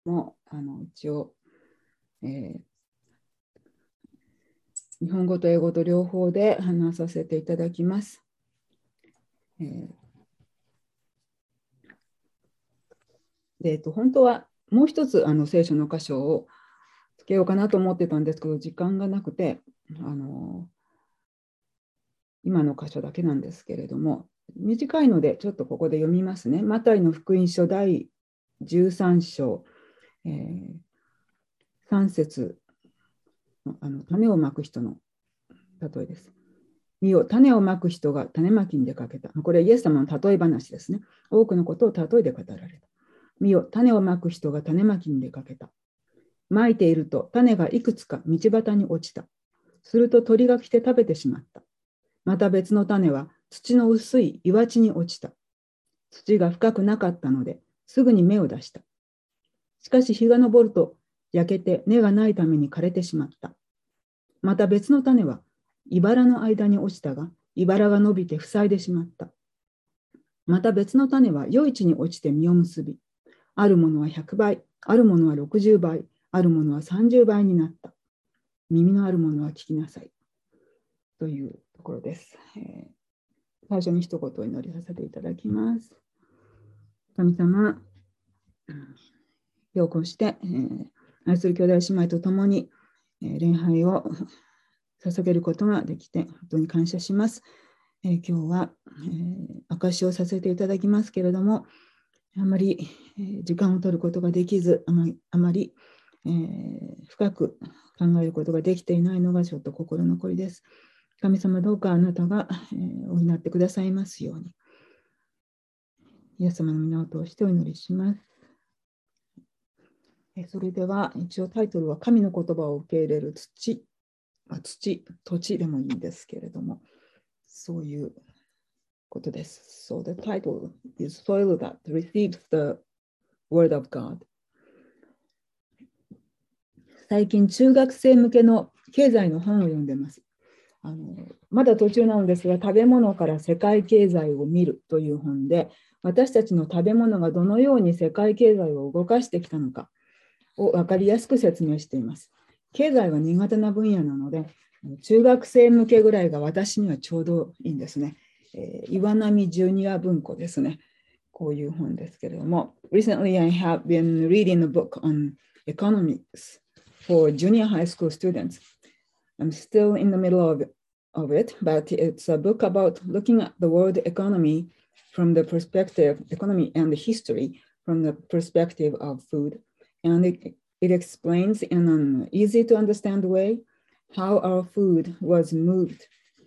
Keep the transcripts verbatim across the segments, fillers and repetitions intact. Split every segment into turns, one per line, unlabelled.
もあの一応、えー、日本語と英語と両方で話させていただきます。えーでえっと、本当はもう一つあの聖書の箇所をつけようかなと思ってたんですけど、時間がなくて、あの今の箇所だけなんですけれども、短いのでちょっとここで読みますね。マタイの福音書だいじゅうさん章、えー、さん節の、あの種をまく人の例えです。見よ、種をまく人が種まきに出かけた。これはイエス様の例え話ですね。多くのことを例えで語られた。見よ、種をまく人が種まきに出かけた。まいていると種がいくつか道端に落ちた。すると鳥が来て食べてしまった。また別の種は土の薄い岩地に落ちた。土が深くなかったのですぐに芽を出した。しかし日が昇ると焼けて根がないために枯れてしまった。また別の種は茨の間に落ちたが、茨が伸びて塞いでしまった。また別の種は余市に落ちて実を結び、あるものはひゃくばい、あるものはろくじゅうばい、あるものはさんじゅうばいになった。耳のあるものは聞きなさい。というところです。えー、最初に一言お祈りさせていただきます。神様、ようこして、えー、愛する兄弟姉妹と共に、えー、礼拝を捧げることができて本当に感謝します。えー、今日は、えー、証しをさせていただきますけれども、あまり、えー、時間を取ることができず、あまり、あまりえー、深く考えることができていないのがちょっと心残りです。神様、どうかあなたが、えー、お祈ってくださいますように。イエス様の皆を通してお祈りします。えー、それでは、一応タイトルは神の言葉を受け入れる土、まあ、土、土地でもいいんですけれども、そういうことです。So the title is Soil that receives the word of God。最近、中学生向けの経済の本を読んでます。あのまだ途中なのですが、食べ物から世界経済を見るという本で、私たちの食べ物がどのように世界経済を動かしてきたのかを分かりやすく説明しています。経済は苦手な分野なので、中学生向けぐらいが私にはちょうどいいんですね。えー、岩波ジュニア文庫ですね。こういう本ですけれども。Recently, I have been reading a book on economics for junior high school students. I'm still in the middle of, of it, but it's a book about looking at the world economy from the perspective, economy and the history from the perspective of food. And it, it explains in an easy to understand way how our food was moved,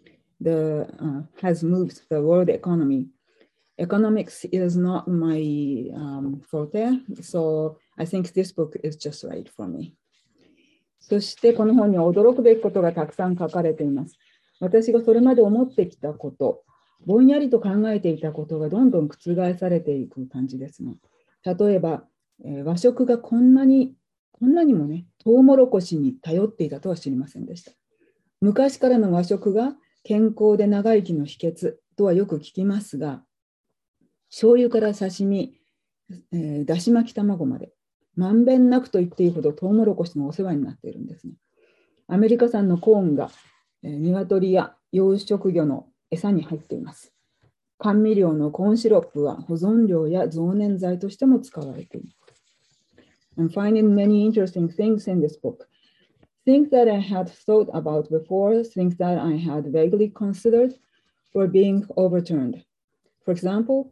the, uh, has moved the world economy. Economics is not my um, forte, so I think this book is just right for me.そしてこの本には驚くべきことがたくさん書かれています。私がそれまで思ってきたこと、ぼんやりと考えていたことがどんどん覆されていく感じですね。例えば、えー、和食がこんなに、こんなにもね、トウモロコシに頼っていたとは知りませんでした。昔からの和食が健康で長生きの秘訣とはよく聞きますが、醤油から刺身、えー、だし巻き卵まで、まんべんなくと言っていいほどトウモロコシのお世話になっているんですね。アメリカ産のコーンが、えー、鶏や養殖魚の餌に入っています。甘味料のコーンシロップは保存料や増粘剤としても使われています。I'm finding many interesting things in this book. Things that I had thought about before, things that I had vaguely considered were being overturned. For example,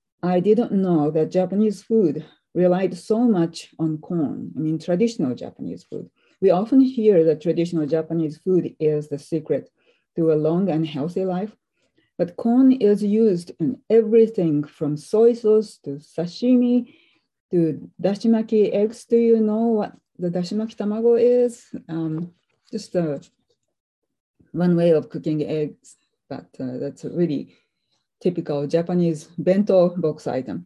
I didn't know that Japanese food relied so much on corn, I mean, traditional Japanese food. We often hear that traditional Japanese food is the secret to a long and healthy life, but corn is used in everything from soy sauce to sashimi to dashimaki eggs. Do you know what the dashimaki tamago is? Um, just uh, one way of cooking eggs, but uh, that's really typical Japanese bento box item.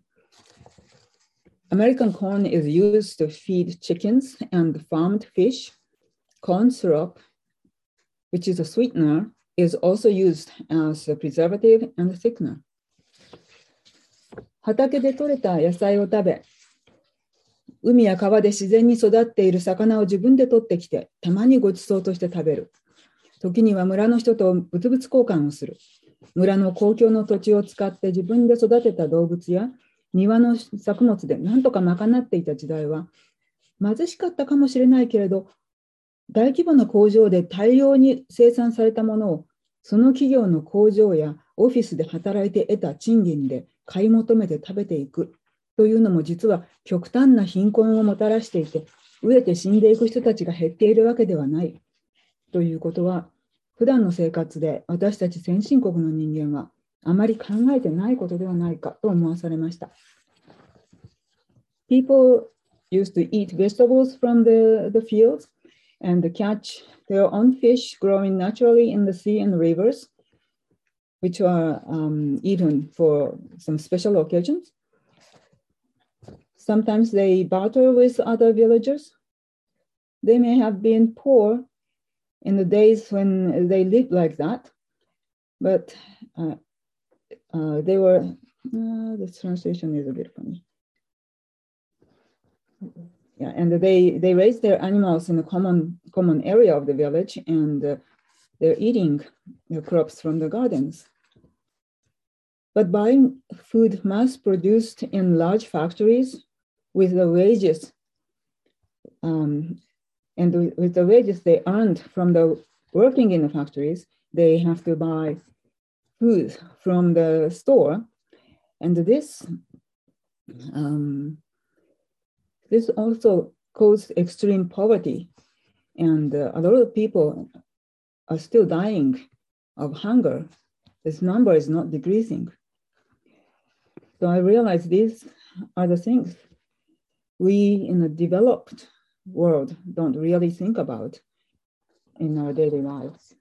American corn is used to feed chickens and farmed fish. Corn syrup, which is a sweetener, is also used as a preservative and thickener. 畑で採れた野菜を食べ、 海や川で自然に育っている魚を自分で取ってきて、たまにご馳走として食べる。時には村の人と物々交換をする。村の公共の土地を使って自分で育てた動物や庭の作物で何とか賄っていた時代は、貧しかったかもしれないけれど、大規模な工場で大量に生産されたものを、その企業の工場やオフィスで働いて得た賃金で買い求めて食べていくというのも実は極端な貧困をもたらしていて、飢えて死んでいく人たちが減っているわけではないということは、普段の生活で私たち先進国の人間はあまり考えてないことではないかと思わされました。People used to eat vegetables from the, the fields and catch their own fish growing naturally in the sea and rivers, which are um, eaten for some special occasions. Sometimes they barter with other villagers. They may have been poor in the days when they lived like that, but uh, uh, they were, uh, the translation is a bit funny. Yeah, and they, they raise their animals in a common, common area of the village, and uh, they're eating the crops from the gardens. But buying food mass-produced in large factories with the wages, um, and with the wages they earned from the working in the factories, they have to buy food from the store. And this, um, this also caused extreme poverty. And uh, a lot of people are still dying of hunger. This number is not decreasing. So I realized these are the things we in a developed world don't really think about in our daily lives.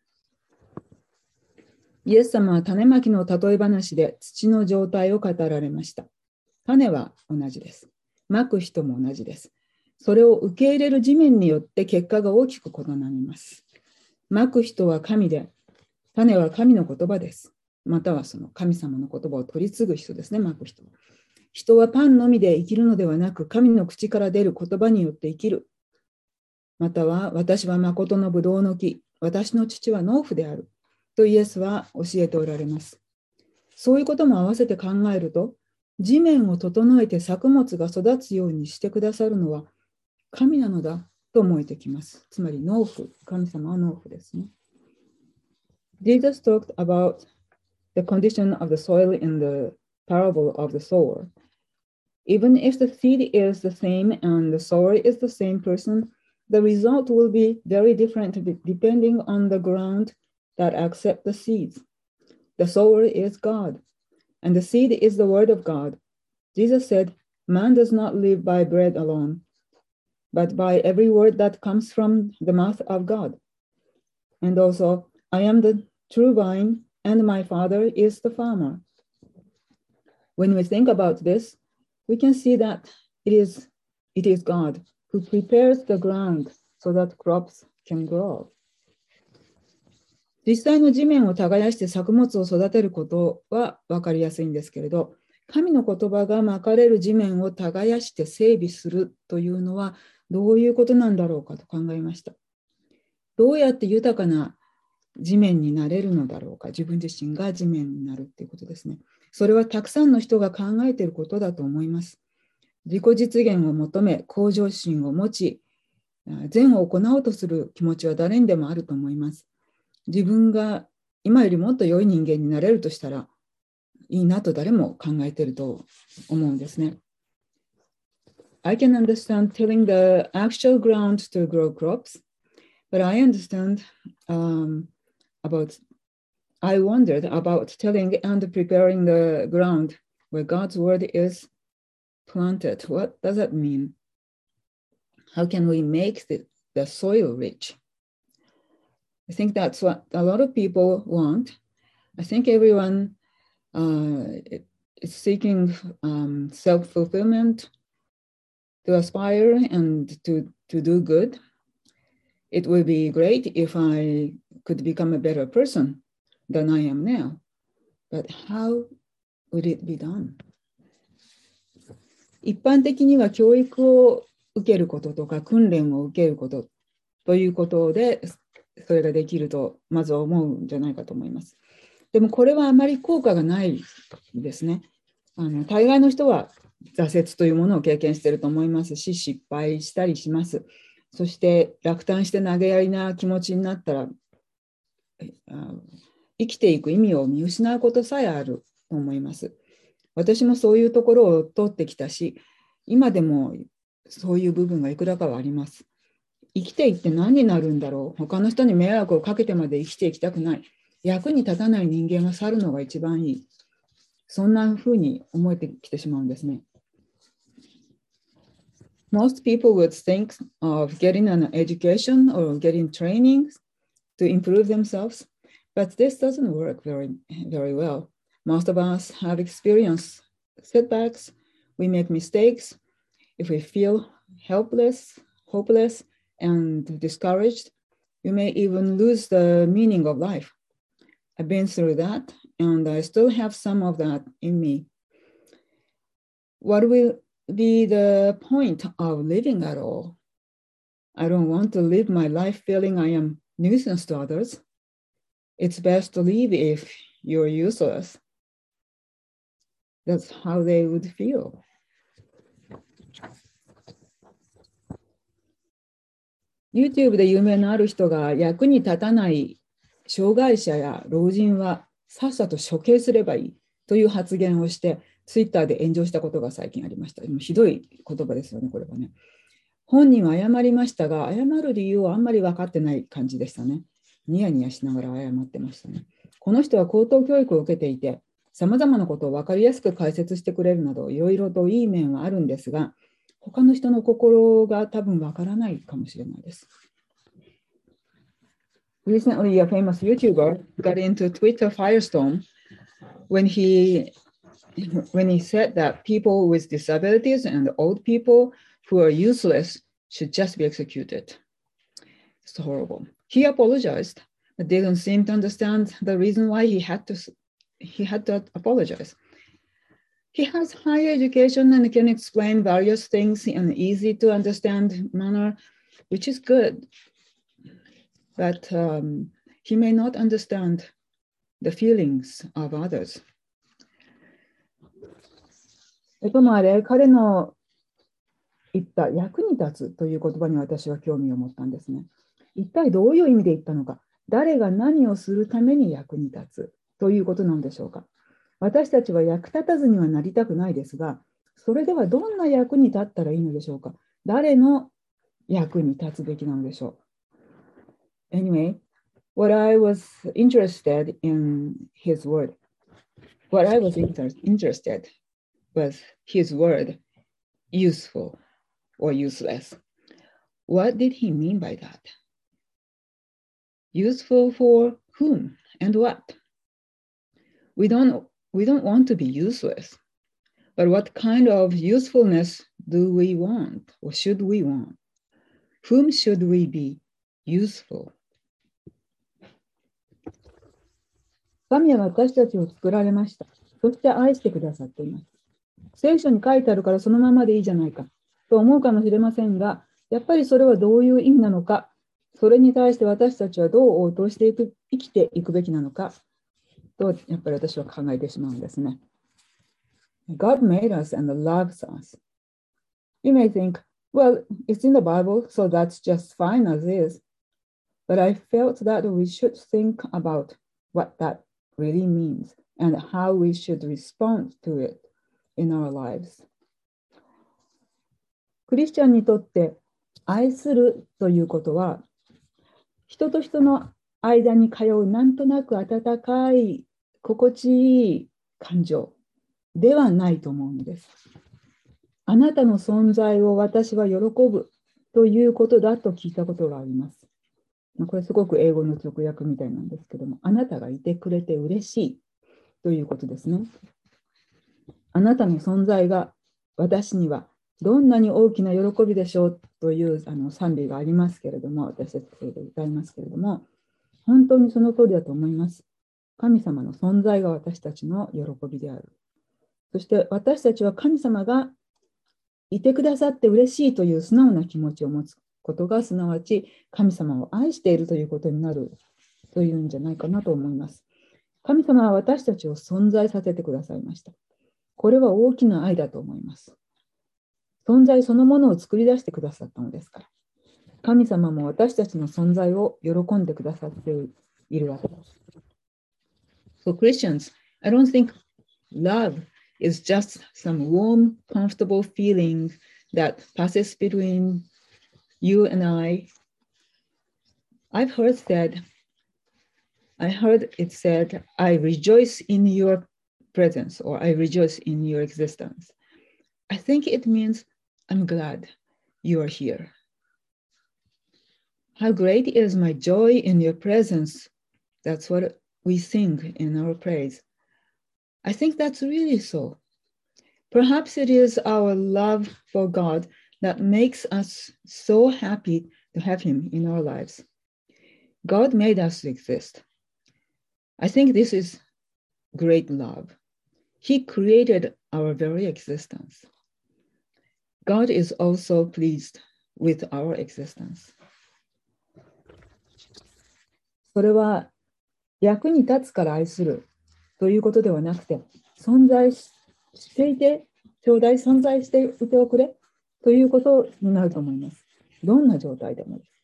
イエス様は種まきの例え話で土の状態を語られました。種は同じです。まく人も同じです。それを受け入れる地面によって結果が大きく異なります。まく人は神で、種は神の言葉です。またはその神様の言葉を取り継ぐ人ですね、まく人は。人はパンのみで生きるのではなく、神の口から出る言葉によって生きる。または、私は誠のブドウの木、私の父は農夫である。とイエスは教えておられます。そういうことも合わせて考えると、地面を整えて作物が育つようにしてくださるのは神なのだと思えてきます。つまり農夫、神様は農夫ですね。Jesus talked about the condition of the soil in the parable of the sower. Even if the seed is the same and the sower is the same person, the result will be very different depending on the ground that accepts the seeds. The sower is God, and the seed is the word of God. Jesus said, man does not live by bread alone, but by every word that comes from the mouth of God. And also, I am the true vine, and my Father is the farmer. When we think about this, we can see that it is, it is God who prepares the ground so that crops can grow. 実際の地面を耕して作物を育てることは分かりやすいんですけれど、神の言葉がまかれる地面を耕して整備するというのはどういうことなんだろうかと考えました。どうやって豊かな地面になれるのだろうか、自分自身が地面になるっていうことですね。それはたくさんの人が考えていることだと思います。自己実現を求め、向上心を持ち、善を行おうとする気持ちは誰にでもあると思います。自分が今よりもっと良い人間になれるとしたらいいなと誰も考えていると思うんですね。I can understand tilling the actual ground to grow crops, but I understand um, about, I wondered about tilling and preparing the ground where God's word is planted. What does that mean? How can we make the, the soil rich? I think that's what a lot of people want. I think everyone uh, is seeking um, self-fulfillment, to aspire and to, to do good. It would be great if I could become a better person than I am now. But how would it be done? 一般的には教育を受けることとか訓練を受けることということでそれができるとまず思うんじゃないかと思います。でもこれはあまり効果がないですね。あの大概の人は挫折というものを経験していると思いますし、失敗したりします。そして落胆して投げやりな気持ちになったら生きていく意味を見失うことさえあると思います。私もそういうところを通ってきたし、今でもそういう部分がいくらかはあります。生きていって何になるんだろう。他の人に迷惑をかけてまで生きていきたくない。役に立たない人間は去るのが一番いい。そんなふうに思えてきてしまうんですね。Most people would think of getting an education or getting training to improve themselves, but this doesn't work very, very well. Most of us have experienced setbacks. We make mistakes. If we feel helpless, hopeless, and discouraged, we may even lose the meaning of life. I've been through that, and I still have some of that in me. What will be the point of living at all? I don't want to live my life feeling I am nuisance to others. It's best to leave if you're useless. That's how they would feel. YouTube で有名なある人が役に立たない障害者や老人はさっさと処刑すればいいという発言をして、Twitter で炎上したことが最近ありました。ひどい言葉ですよね、これはね。本人は謝りましたが、謝る理由はあんまり分かってない感じでしたね。ニヤニヤしながら謝ってましたね。この人は高等教育を受けていて、さまざまなことを分かりやすく解説してくれるなど、いろいろといい面はあるんですが、他の人の心が多分分からないかもしれないです。Recently, a famous YouTuber got into Twitter firestorm when he, when he said that people with disabilities and old people who are useless should just be executed. It's horrible. He apologized, but didn't seem to understand the reason why he had to, he had to apologize. He has higher education and can explain various things in an easy to understand manner, which is good. But um, he may not understand the feelings of others. ともあれ、彼の言った役に立つという言葉に私は興味を持ったんですね。一体どういう意味で言ったのか、誰が何をするために役に立つということなのでしょうか。私たちは役立たずにはなりたくないですが、それではどんな役に立ったらいいのでしょうか。誰の役に立つべきなのでしょう。Anyway, what I was interested in his word, what I was inter- interested was his word, useful or useless. What did he mean by that? Useful for whom and what? We don't, we don't want to be useless, but what kind of usefulness do we want or should we want? Whom should we be useful?神は私たちを作られました。そして愛してくださっています。聖書に書いてあるからそのままでいいじゃないかと思うかもしれませんが、やっぱりそれはどういう意味なのか、それに対して私たちはどう応答していく、生きていくべきなのかと、やっぱり私は考えてしまうんですね。God made us and loves us. You may think, well, it's in the Bible, so that's just fine as is. But I felt that we should think about what that really means and how we should respond to it in our lives. クリスチャンにとって愛するということは、人と人の間に通うなんとなく温かい心地いい感情ではないと思うのです。あなたの存在を私は喜ぶということだと聞いたことがあります。これすごく英語の直訳みたいなんですけども、あなたがいてくれて嬉しいということですね。あなたの存在が私にはどんなに大きな喜びでしょうというあの賛美がありますけれども、私たちで歌いますけれども、本当にその通りだと思います。神様の存在が私たちの喜びである。そして私たちは神様がいてくださって嬉しいという素直な気持ちを持つことが、すなわち神様を愛しているということになるというんじゃないかなと思います。神様は私たちを存在させてくださいました。これは大きな愛だと思います。存在そのものを作り出してくださったのですから。神様も私たちの存在を喜んでくださっているわけです。So Christians, I don't think love is just some warm, comfortable feeling that passes between you and I. I've heard said, I heard it said, I rejoice in your presence, or I rejoice in your existence. I think it means I'm glad you are here. How great is my joy in your presence. That's what we sing in our praise. I think that's really so. Perhaps it is our love for God that makes us so happy to have him in our lives. God made us to exist. I think this is great love. He created our very existence. God is also pleased with our existence. それは役に立つから愛するということではなくて、存在していてちょうだい、存在していておくれということになると思います。どんな状態でもです。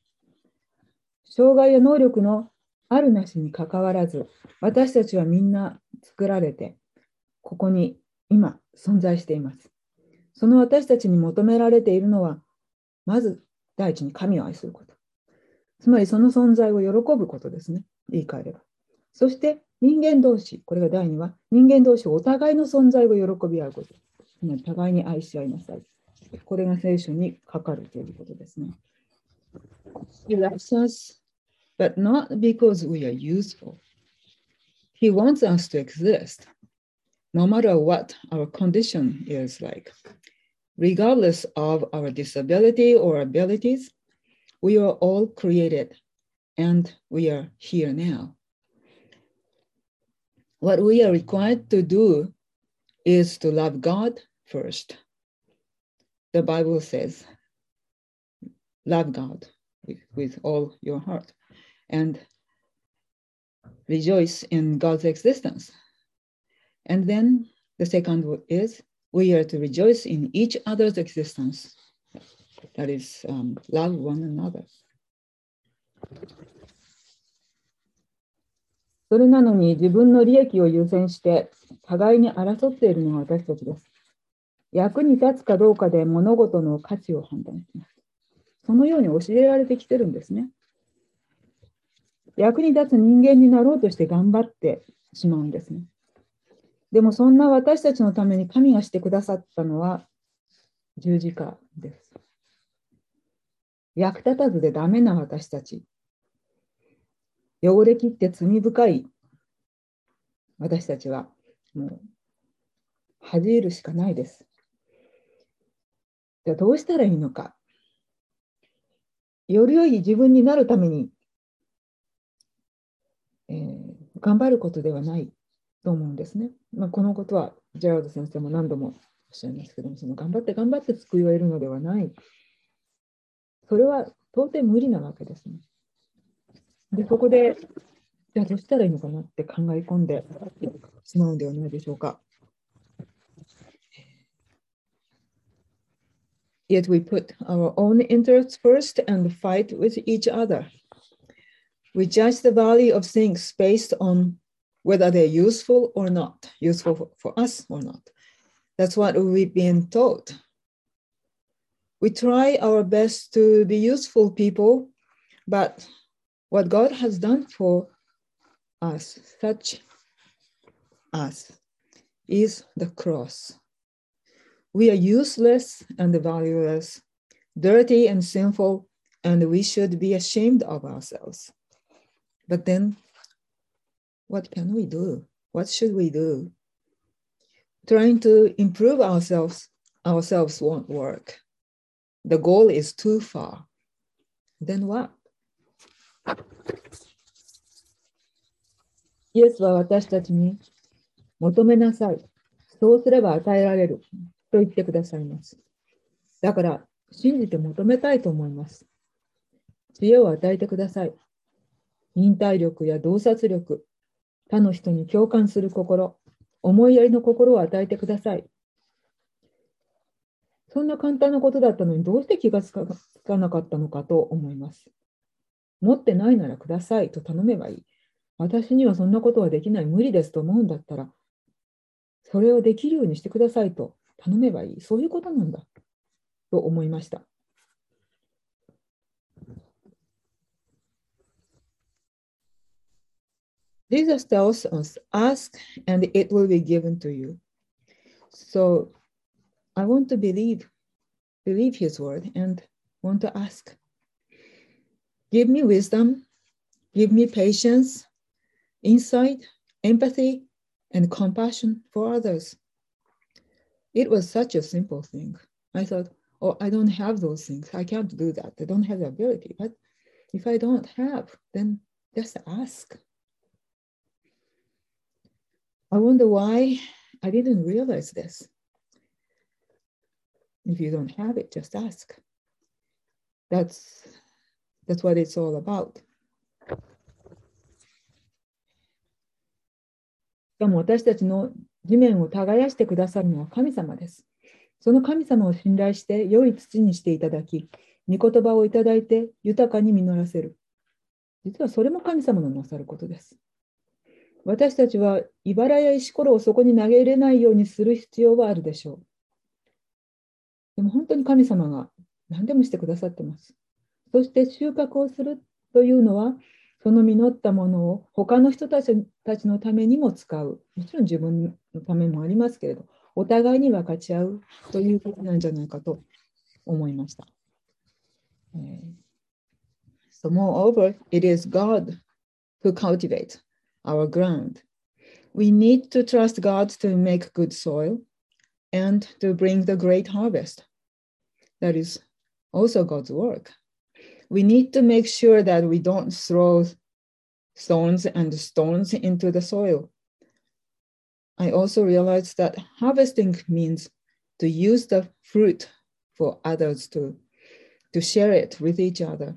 障害や能力のあるなしにかかわらず、私たちはみんな作られて、ここに今存在しています。その私たちに求められているのは、まず第一に神を愛すること。つまりその存在を喜ぶことですね。言い換えれば。そして人間同士、これが第二は、人間同士お互いの存在を喜び合うこと。互いに愛し合いなさい。これが聖書に書かれていることですね。He loves us, but not because we are useful. He wants us to exist, no matter what our condition is like. Regardless of our disability or abilities, we are all created, and we are here now. What we are required to do is to love God first. The Bible says, love God with, with all your heart and rejoice in God's existence. And then the second is, we are to rejoice in each other's existence. That is, um, love one another. それなのに自分の利益を優先して互いに争っているのが私たちです。役に立つかどうかで物事の価値を判断します。そのように教えられてきてるんですね。役に立つ人間になろうとして頑張ってしまうんですね。でもそんな私たちのために神がしてくださったのは十字架です。役立たずでダメな私たち。汚れきって罪深い私たちはもう恥じるしかないです。じゃあどうしたらいいのか。より良い自分になるために、えー、頑張ることではないと思うんですね。まあ、このことはジェラード先生も何度もおっしゃいますけども、その頑張って頑張って救いを得るのではない。それは到底無理なわけですね。で、そこで、じゃあどうしたらいいのかなって考え込んでしまうんではないでしょうか。Yet we put our own interests first and fight with each other. We judge the value of things based on whether they're useful or not, useful for, for us or not. That's what we've been taught. We try our best to be useful people, but what God has done for us, such us, is the cross. We are useless and valueless, dirty and sinful, and we should be ashamed of ourselves. But then, what can we do? What should we do? Trying to improve ourselves, ourselves won't work. The goal is too far. Then what? イエスは私たちに求めなさい。そうすれば与えられると言ってくださいます。 だから信じて求めたいと思います。知恵を与えてください。忍耐力や洞察力、他の人に共感する心、思いやりの心を与えてください。そんな簡単なことだったのにどうして気がつかなかったのかと思います。持ってないならくださいと頼めばいい。私にはそんなことはできない、無理ですと思うんだったら、それをできるようにしてくださいと頼めばいい。そういうことなんだと思いました。Jesus tells us, ask and it will be given to you. So I want to believe, believe his word and want to ask. Give me wisdom, give me patience, insight, empathy, and compassion for others. It was such a simple thing. I thought, oh, I don't have those things. I can't do that. I don't have the ability. But if I don't have, then just ask. I wonder why I didn't realize this. If you don't have it, just ask. That's, that's what it's all about. しかも私たちの地面を耕してくださるのは神様です。その神様を信頼して良い土にしていただき、御言葉をいただいて豊かに実らせる。実はそれも神様のなさることです。私たちは茨や石ころをそこに投げ入れないようにする必要はあるでしょう。でも本当に神様が何でもしてくださってます。そして収穫をするというのは、その実ったものを他の人たちたちのためにも使う。もちろん自分のためもありますけれど、お互いに分かち合うということなんじゃないかと思いました。So moreover, it is God who cultivates our ground. We need to trust God to make good soil and to bring the great harvest. That is also God's work. We need to make sure that we don't throw stones and stones into the soil. I also realized that harvesting means to use the fruit for others to, to share it with each other.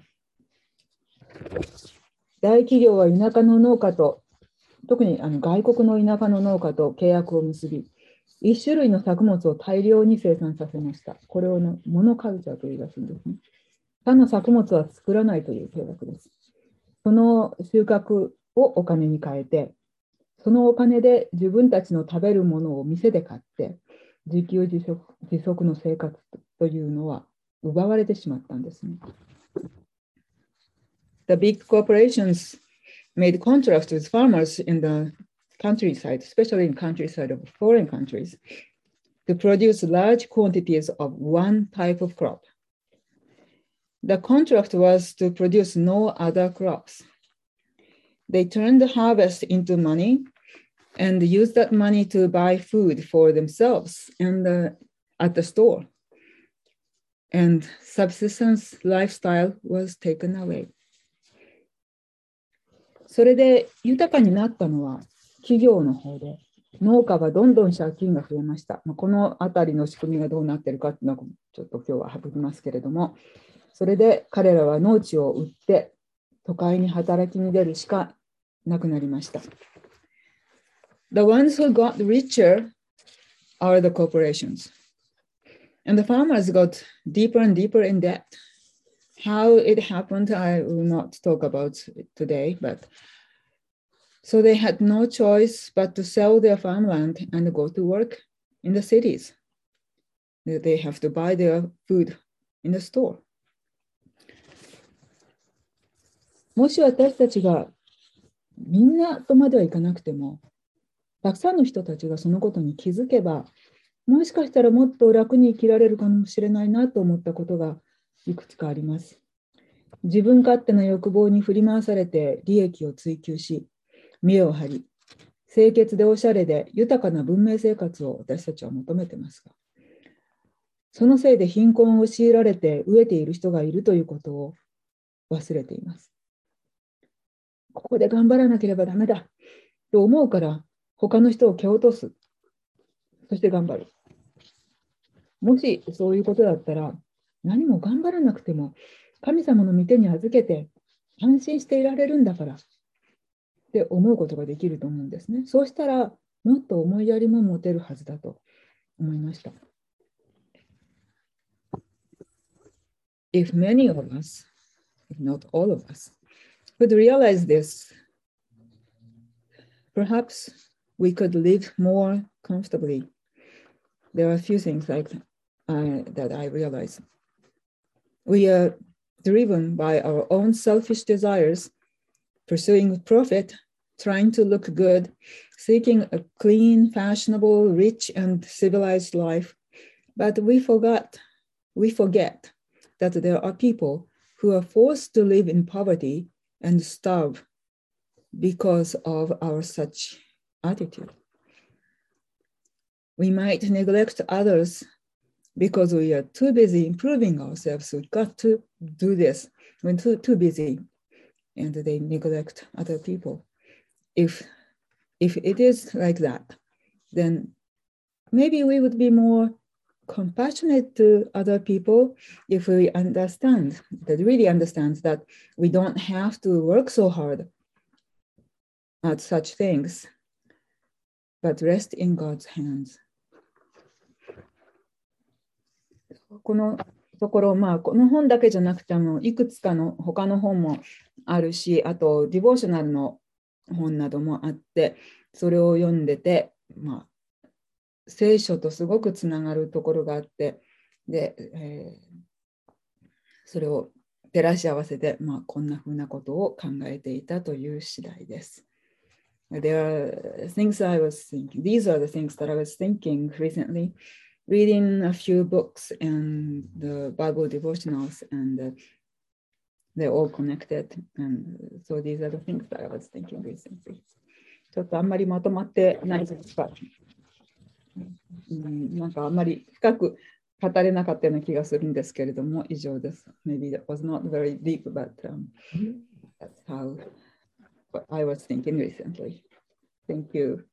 大企業は田舎の農家と、特にあの外国の田舎の農家と契約を結び、一種類の作物を大量に生産させました。これをモノカルチャーというらしいんですね。他の作物は作らないという計画です。その収穫をお金に変えて、そのお金で自分たちの食べるものを店で買って、自給自足、自足の生活というのは奪われてしまったんですね。The big corporations made contracts with farmers in the countryside, especially in countryside of foreign countries, to produce large quantities of one type of crop. The contract was to produce no other crops. They turned the harvest into money and used that money to buy food for themselves and uh, at the store. And subsistence lifestyle was taken away. それで豊かになったのは企業の方で、農家はどんどん借金が増えました。このあたりの仕組みがどうなっているかっていうのはちょっと今日は省きますけれども、それで彼らは農地を売って都会に働きに出るしかなくなりました。The ones who got richer are the corporations. And the farmers got deeper and deeper in debt. How it happened, I will not talk about it today, but so they had no choice but to sell their farmland and go to work in the cities. They have to buy their food in the store. もし私たちがみんなとまではいかなくても、たくさんの人たちがそのことに気づけば、もしかしたらもっと楽に生きられるかもしれないなと思ったことがいくつかあります。自分勝手な欲望に振り回されて利益を追求し、見栄を張り、清潔でおしゃれで豊かな文明生活を私たちは求めてますが、そのせいで貧困を強いられて飢えている人がいるということを忘れています。ここで頑張らなければダメだと思うから、他の人を蹴落とす。そして頑張る。 もしそういうことだったら、何も頑張らなくても、神様の御手に預けて安心していられるんだからって思うことができると思うんですね。そうしたら、もっと思いやりも持てるはずだと思いました。If many of us, if not all of us, could realize this, perhaps we could live more comfortably. There are a few things like uh, that I realize. We are driven by our own selfish desires, pursuing profit, trying to look good, seeking a clean, fashionable, rich, and civilized life. But we forgot, we forget that there are people who are forced to live in poverty and starve because of our such attitude. We might neglect others because we are too busy improving ourselves. We've got to do this. We're too, too busy, and they neglect other people. If, if it is like that, then maybe we would be more compassionate to other people if we understand, that really understands that we don't have to work so hard at such things, but rest in God's hands. このところ、まあ、この本だけじゃなくても、いくつかの他の本もあるし、あと、ディボーショナルの本などもあって、それを読んでて、まあ、聖書とすごくつながるところがあって、で、えー、それを照らし合わせて、まあ、こんなふうなことを考えていたという次第です。There are things I was thinking. These are the things that I was thinking recently, reading a few books and the Bible devotionals, and uh, they're all connected. And so these are the things that I was thinking recently. ちょっとあんまりまとまってないですか。うん、なんかあんまり深く語れなかったような気がするんですけれども、以上です。Maybe that was not very deep, but、um, that's how I was thinking recently. Thank you.